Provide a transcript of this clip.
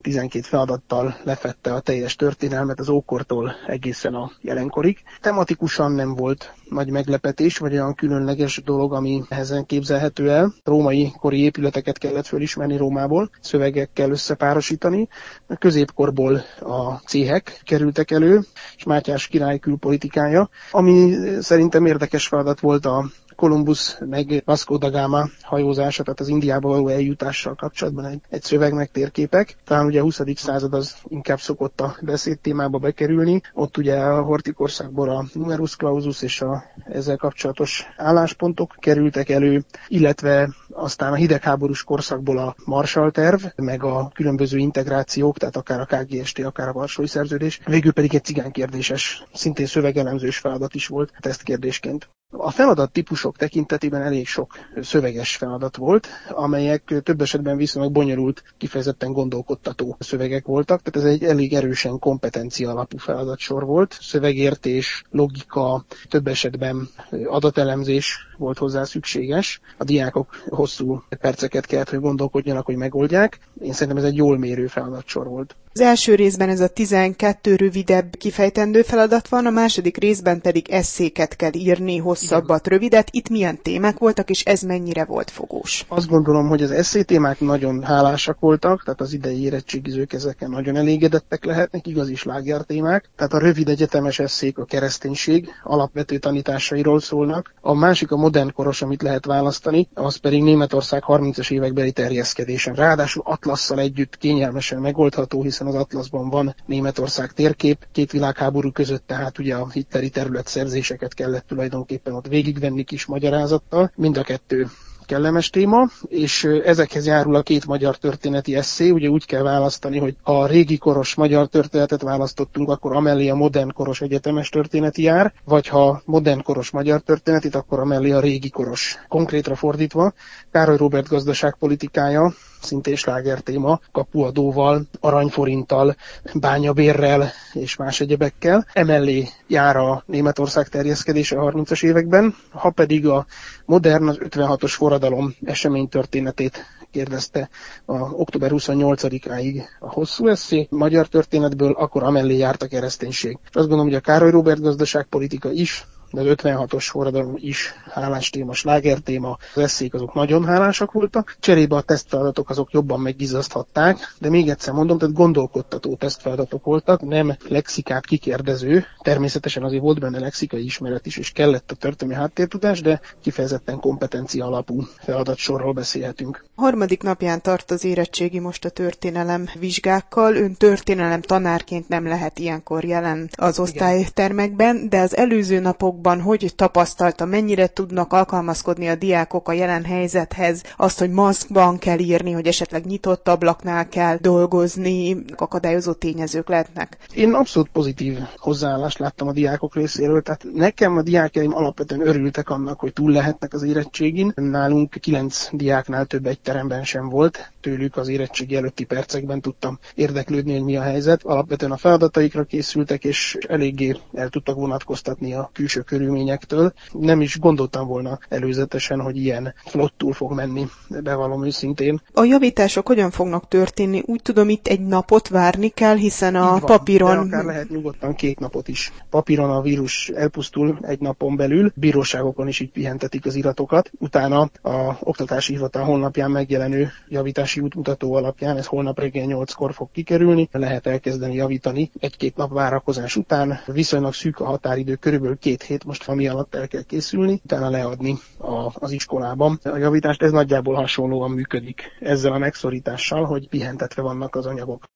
12 feladattal lefedte a teljes történelmet az ókortól egészen a jelenkorig. Tematikusan nem volt nagy meglepetés, vagy olyan különleges dolog, ami ezen képzelhető el. Római kori épületeket kellett fölismerni Rómából, szövegekkel összepárosítani. A középkorból a céhek kerültek elő, és Mátyás király külpolitikája, ami szerintem érdekes feladat volt a Kolumbusz meg Vasco da Gama hajózása, tehát az Indiába való eljutással kapcsolatban egy szöveg meg térképek. Talán ugye a 20. század az inkább szokott a beszédtémába bekerülni. Ott ugye a hortikorszakból a numerus clausus és a ezzel kapcsolatos álláspontok kerültek elő, illetve aztán a hidegháborús korszakból a Marshall terv, meg a különböző integrációk, tehát akár a KGST, akár a Varsói Szerződés. Végül pedig egy cigánykérdéses, szintén szövegelemzős feladat is volt tesztkérdésként. A feladat típusok tekintetében elég sok szöveges feladat volt, amelyek több esetben viszonylag bonyolult, kifejezetten gondolkodtató szövegek voltak, tehát ez egy elég erősen kompetencia alapú feladatsor volt. Szövegértés, logika, több esetben adatelemzés volt hozzá szükséges. A diákok hosszú perceket kellett, hogy gondolkodjanak, hogy megoldják. Én szerintem ez egy jól mérő feladatsor volt. Az első részben ez a 12 rövidebb kifejtendő feladat van, a második részben pedig esszéket kell írni, hosszabbat, rövidet. Itt milyen témák voltak, és ez mennyire volt fogós? Azt gondolom, hogy az esszé témák nagyon hálásak voltak, tehát az idei érettségizők ezeken nagyon elégedettek lehetnek, igazi sláger témák. Tehát a rövid egyetemes esszék a kereszténység alapvető tanításairól szólnak. A másik a modern koros, amit lehet választani, az pedig Németország 30-as évekbeli terjeszkedése. Ráadásul atlasszal együtt kényelmesen megoldható, hiszen az atlaszban van Németország térkép, két világháború között, tehát ugye a hittleri területszerzéseket kellett tulajdonképpen ott végigvenni kis magyarázattal. Mind a kettő kellemes téma, és ezekhez járul a két magyar történeti esszé. Ugye úgy kell választani, hogy ha a régi koros magyar történetet választottunk, akkor amellé a modern koros egyetemes történeti jár, vagy ha modern koros magyar történetit, akkor amellé a régi koros. Konkrétra fordítva, Károly Róbert gazdaságpolitikája, szintén sláger téma, kapuadóval, aranyforinttal, bányabérrel és más egyebekkel. Emellé jár a Németország terjeszkedése a 30-as években, ha pedig a modern, az 56-os forradalom eseménytörténetét kérdezte október 28-áig a hosszú esszé magyar történetből, akkor amellé járt a kereszténység. És azt gondolom, hogy a Károly Róbert gazdaságpolitika is, de az 56-os forradalom is hálás téma, sláger téma, az esszék azok nagyon hálásak voltak. Cserébe a tesztfeladatok azok jobban megizzaszthatták, de még egyszer mondom, tehát gondolkodtató tesztfeladatok voltak, nem lexikát kikérdező. Természetesen azért volt benne lexikai ismeret is, és kellett a történelmi háttértudás, de kifejezetten kompetencia alapú feladatsorról beszélhetünk. A harmadik napján tart az érettségi most a történelem vizsgákkal. Ön történelem tanárként nem lehet ilyenkor jelen az osztálytermekben, de az előző napok hogy tapasztalta, mennyire tudnak alkalmazkodni a diákok a jelen helyzethez, azt, hogy maszkban kell írni, hogy esetleg nyitott ablaknál kell dolgozni, akadályozó tényezők lehetnek? Én abszolút pozitív hozzáállást láttam a diákok részéről, tehát nekem a diákjaim alapvetően örültek annak, hogy túl lehetnek az érettségin. Nálunk 9 diáknál több egy teremben sem volt, tőlük az érettségi előtti percekben tudtam érdeklődni, hogy mi a helyzet. Alapvetően a feladataikra készültek, és eléggé el tudtak vonatkoztatni a külső körülményektől. Nem is gondoltam volna előzetesen, hogy ilyen flottul fog menni, bevallom őszintén. A javítások hogyan fognak történni? Úgy tudom, itt egy napot várni kell, hiszen a papíron... De akár lehet nyugodtan 2 napot is. Papíron a vírus elpusztul egy napon belül, bíróságokon is így pihentetik az iratokat. Utána a Oktatási Hivatal honlapján megjelenő javítási útmutató alapján, ez holnap reggel 8-kor fog kikerülni, lehet elkezdeni javítani 1-2 nap várakozás után. Viszonylag szűk a határidő, körülbelül 2 hét most ami alatt el kell készülni, utána leadni az iskolában. A javítást ez nagyjából hasonlóan működik ezzel a megszorítással, hogy pihentetve vannak az anyagok.